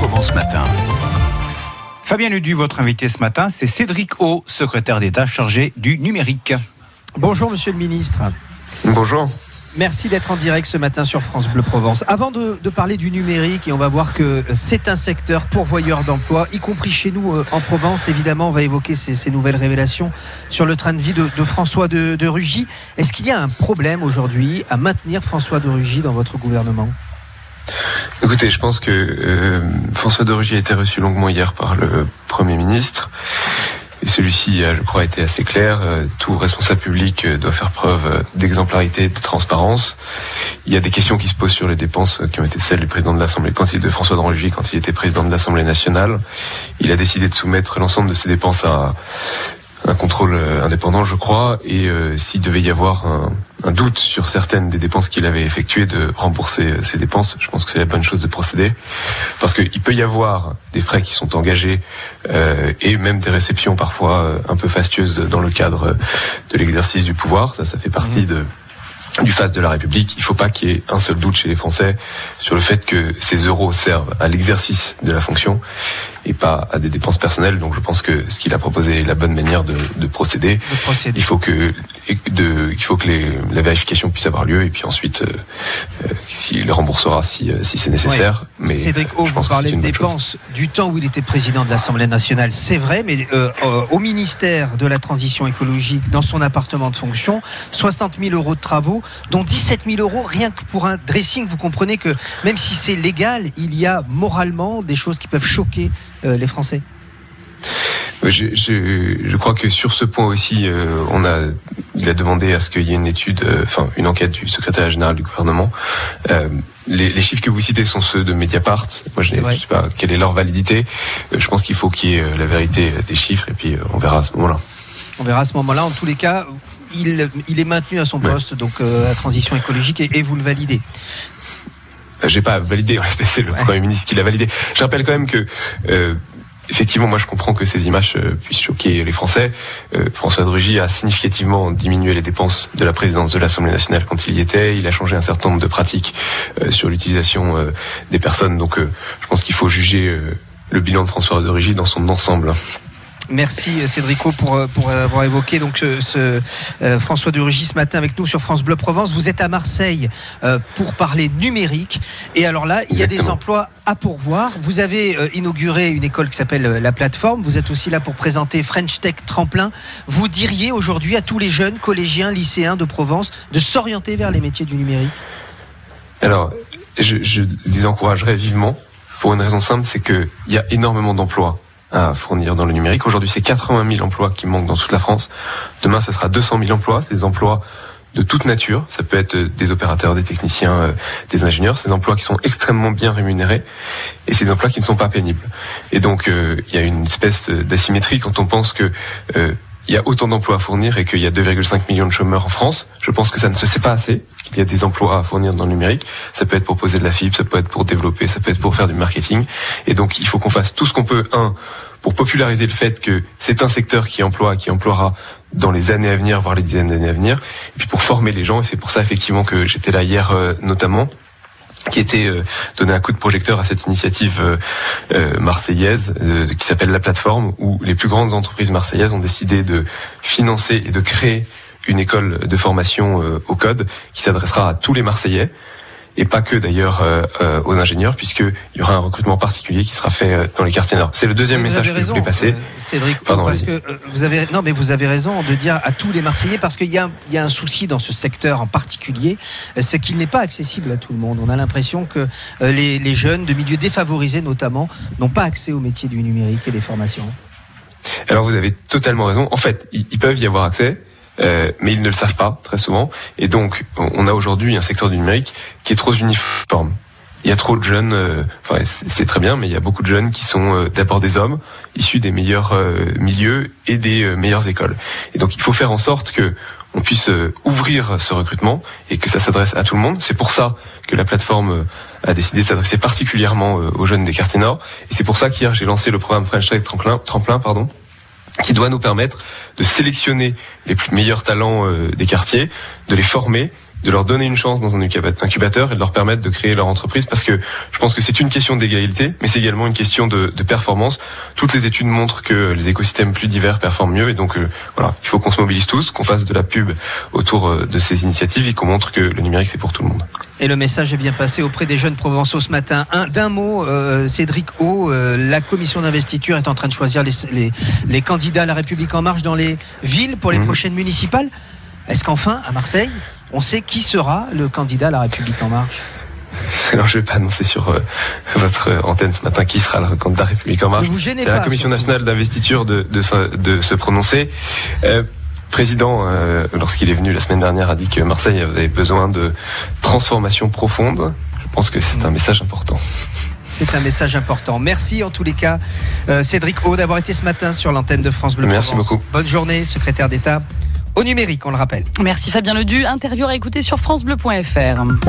Provence Matin. Fabien Ledu, votre invité ce matin, c'est Cédric O, secrétaire d'État chargé du numérique. Bonjour Monsieur le Ministre. Bonjour. Merci d'être en direct ce matin sur France Bleu Provence. Avant de parler du numérique, et on va voir que c'est un secteur pourvoyeur d'emplois, y compris chez nous en Provence, évidemment, on va évoquer ces nouvelles révélations sur le train de vie de François de Rugy. Est-ce qu'il y a un problème aujourd'hui à maintenir François de Rugy dans votre gouvernement ? Écoutez, je pense que François de Rugy a été reçu longuement hier par le Premier ministre. Et celui-ci, je crois, a été assez clair. Tout responsable public doit faire preuve d'exemplarité et de transparence. Il y a des questions qui se posent sur les dépenses qui ont été celles du président de l'Assemblée, de François de Rugy, quand il était président de l'Assemblée nationale. Il a décidé de soumettre l'ensemble de ses dépenses à un contrôle indépendant, je crois, et s'il devait y avoir un doute sur certaines des dépenses qu'il avait effectuées, de rembourser ces dépenses, je pense que c'est la bonne chose de procéder, parce qu'il peut y avoir des frais qui sont engagés et même des réceptions parfois un peu fastueuses dans le cadre de l'exercice du pouvoir. Ça fait partie du faste de la République. Il ne faut pas qu'il y ait un seul doute chez les Français sur le fait que ces euros servent à l'exercice de la fonction et pas à des dépenses personnelles. Donc je pense que ce qu'il a proposé est la bonne manière de procéder. Il faut que la vérification puisse avoir lieu et puis ensuite il remboursera si c'est nécessaire. Oui. Mais Cédric O, vous parlez de dépenses du temps où il était président de l'Assemblée nationale, c'est vrai, mais au ministère de la Transition écologique, dans son appartement de fonction, 60 000 euros de travaux, dont 17 000 euros rien que pour un dressing. Vous comprenez que même si c'est légal, il y a moralement des choses qui peuvent choquer les Français. Je crois que sur ce point aussi, il a demandé à ce qu'il y ait une enquête du secrétaire général du gouvernement. Les chiffres que vous citez sont ceux de Mediapart. Moi, je ne sais pas quelle est leur validité. Je pense qu'il faut qu'il y ait la vérité des chiffres et puis on verra à ce moment-là. On verra à ce moment-là. En tous les cas, il est maintenu à son poste, donc la transition écologique, et vous le validez. J'ai pas validé, c'est le Premier ministre qui l'a validé. Je rappelle quand même que effectivement, moi je comprends que ces images puissent choquer les Français. François de Rugy a significativement diminué les dépenses de la présidence de l'Assemblée nationale quand il y était. Il a changé un certain nombre de pratiques sur l'utilisation des personnes. Donc je pense qu'il faut juger le bilan de François de Rugy dans son ensemble. Merci Cédric O pour avoir évoqué donc François de Rugy ce matin avec nous sur France Bleu Provence. Vous êtes à Marseille pour parler numérique. Et alors là, il y a des emplois à pourvoir. Vous avez inauguré une école qui s'appelle La Plateforme. Vous êtes aussi là pour présenter French Tech Tremplin. Vous diriez aujourd'hui à tous les jeunes collégiens, lycéens de Provence de s'orienter vers les métiers du numérique ? Alors, je les encouragerais vivement pour une raison simple, c'est qu'il y a énormément d'emplois à fournir dans le numérique. Aujourd'hui, c'est 80 000 emplois qui manquent dans toute la France. Demain, ce sera 200 000 emplois. C'est des emplois de toute nature. Ça peut être des opérateurs, des techniciens, des ingénieurs. C'est des emplois qui sont extrêmement bien rémunérés et c'est des emplois qui ne sont pas pénibles. Et donc, il y a une espèce d'asymétrie quand on pense que il y a autant d'emplois à fournir et qu'il y a 2,5 millions de chômeurs en France. Je pense que ça ne se sait pas assez, qu'il y a des emplois à fournir dans le numérique. Ça peut être pour poser de la fibre, ça peut être pour développer, ça peut être pour faire du marketing. Et donc, il faut qu'on fasse tout ce qu'on peut, pour populariser le fait que c'est un secteur qui emploiera dans les années à venir, voire les dizaines d'années à venir. Et puis pour former les gens, et c'est pour ça effectivement que j'étais là hier notamment, qui était donner un coup de projecteur à cette initiative marseillaise qui s'appelle La Plateforme, où les plus grandes entreprises marseillaises ont décidé de financer et de créer une école de formation au code qui s'adressera à tous les Marseillais et pas que d'ailleurs aux ingénieurs, puisqu'il y aura un recrutement particulier qui sera fait dans les quartiers nord. C'est le deuxième message que je voulais passer. Cédric, parce que vous avez raison de dire à tous les Marseillais, parce qu'il y a un souci dans ce secteur en particulier, c'est qu'il n'est pas accessible à tout le monde. On a l'impression que les jeunes de milieux défavorisés notamment n'ont pas accès aux métiers du numérique et des formations. Alors vous avez totalement raison. En fait, ils peuvent y avoir accès. Mais ils ne le savent pas très souvent, et donc on a aujourd'hui un secteur du numérique qui est trop uniforme. Il y a trop de jeunes, c'est très bien, mais il y a beaucoup de jeunes qui sont d'abord des hommes issus des meilleurs milieux et des meilleures écoles. Et donc il faut faire en sorte que on puisse ouvrir ce recrutement et que ça s'adresse à tout le monde. C'est pour ça que la plateforme a décidé de s'adresser particulièrement aux jeunes des quartiers nord, et c'est pour ça qu'hier j'ai lancé le programme French Tech Tremplin, qui doit nous permettre de sélectionner les meilleurs talents des quartiers, de les former de leur donner une chance dans un incubateur et de leur permettre de créer leur entreprise, parce que je pense que c'est une question d'égalité, mais c'est également une question de performance. Toutes les études montrent que les écosystèmes plus divers performent mieux, et donc voilà, il faut qu'on se mobilise tous, qu'on fasse de la pub autour de ces initiatives et qu'on montre que le numérique c'est pour tout le monde. Et le message est bien passé auprès des jeunes provençaux ce matin. D'un mot, Cédric O, la commission d'investiture est en train de choisir les candidats à La République En Marche dans les villes pour les prochaines municipales. Est-ce qu'enfin, à Marseille, on sait qui sera le candidat à La République En Marche ? Alors je ne vais pas annoncer sur votre antenne ce matin qui sera le candidat de La République En Marche. Ne vous gênez pas. C'est à la commission nationale d'investiture de se prononcer. Président, lorsqu'il est venu la semaine dernière, a dit que Marseille avait besoin de transformation profonde. Je pense que c'est un message important. C'est un message important. Merci en tous les cas, Cédric O, d'avoir été ce matin sur l'antenne de France Bleu Provence. Merci beaucoup. Bonne journée, secrétaire d'État au numérique, on le rappelle. Merci Fabien Ledu. Interview à écouter sur francebleu.fr.